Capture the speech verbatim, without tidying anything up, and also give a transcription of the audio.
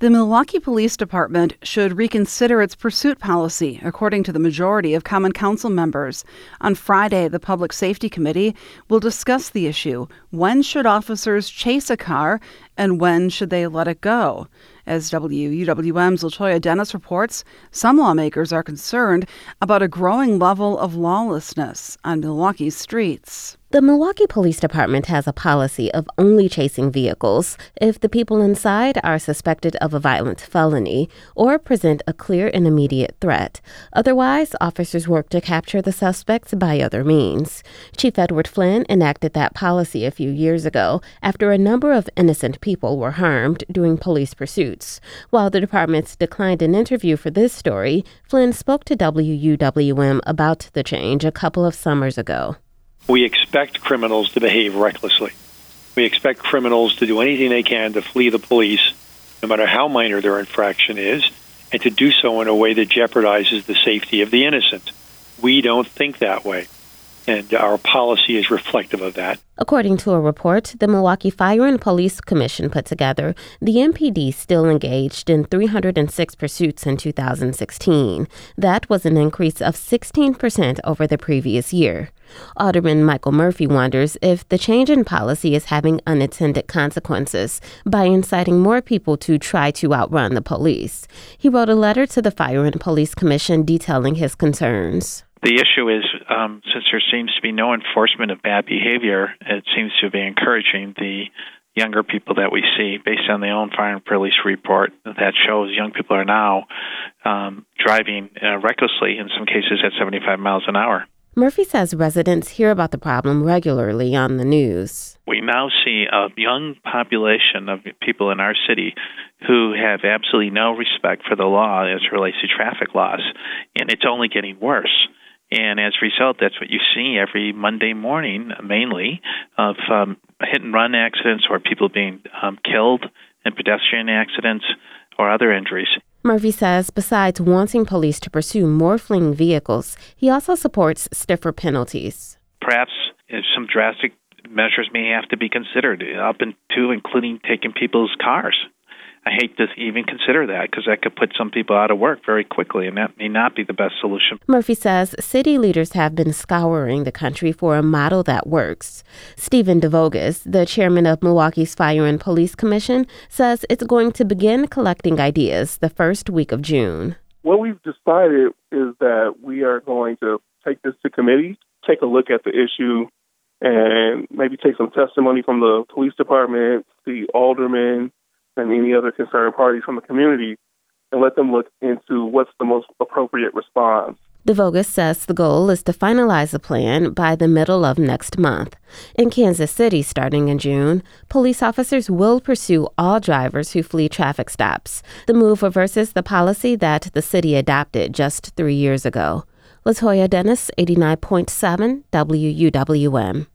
The Milwaukee Police Department should reconsider its pursuit policy, according to the majority of Common Council members. On Friday, the Public Safety Committee will discuss the issue. When should officers chase a car, and when should they let it go? As W U W M's LaToya Dennis reports, some lawmakers are concerned about a growing level of lawlessness on Milwaukee's streets. The Milwaukee Police Department has a policy of only chasing vehicles if the people inside are suspected of a violent felony or present a clear and immediate threat. Otherwise, officers work to capture the suspects by other means. Chief Edward Flynn enacted that policy a few years ago after a number of innocent people were harmed during police pursuits. While the department declined an interview for this story, Flynn spoke to W U W M about the change a couple of summers ago. We expect criminals to behave recklessly. We expect criminals to do anything they can to flee the police, no matter how minor their infraction is, and to do so in a way that jeopardizes the safety of the innocent. We don't think that way, and our policy is reflective of that. According to a report the Milwaukee Fire and Police Commission put together, the M P D still engaged in three hundred six pursuits in two thousand sixteen. That was an increase of sixteen percent over the previous year. Alderman Michael Murphy wonders if the change in policy is having unintended consequences by inciting more people to try to outrun the police. He wrote a letter to the Fire and Police Commission detailing his concerns. The issue is, um, since there seems to be no enforcement of bad behavior, it seems to be encouraging the younger people that we see, based on the own Fire and Police report, that shows young people are now um, driving uh, recklessly, in some cases at seventy-five miles an hour. Murphy says residents hear about the problem regularly on the news. We now see a young population of people in our city who have absolutely no respect for the law as it relates to traffic laws, and it's only getting worse. And as a result, that's what you see every Monday morning, mainly, of um, hit-and-run accidents or people being um, killed in pedestrian accidents or other injuries. Murphy says besides wanting police to pursue more fleeing vehicles, he also supports stiffer penalties. Perhaps some drastic measures may have to be considered, up to including taking people's cars. I hate to even consider that because that could put some people out of work very quickly, and that may not be the best solution. Murphy says city leaders have been scouring the country for a model that works. Stephen DeVogus, the chairman of Milwaukee's Fire and Police Commission, says it's going to begin collecting ideas the first week of June. What we've decided is that we are going to take this to committee, take a look at the issue, and maybe take some testimony from the police department, the aldermen, and any other concerned parties from the community, and let them look into what's the most appropriate response. DeVogus says the goal is to finalize the plan by the middle of next month. In Kansas City, starting in June, police officers will pursue all drivers who flee traffic stops. The move reverses the policy that the city adopted just three years ago. LaToya Dennis, eighty-nine point seven W U W M.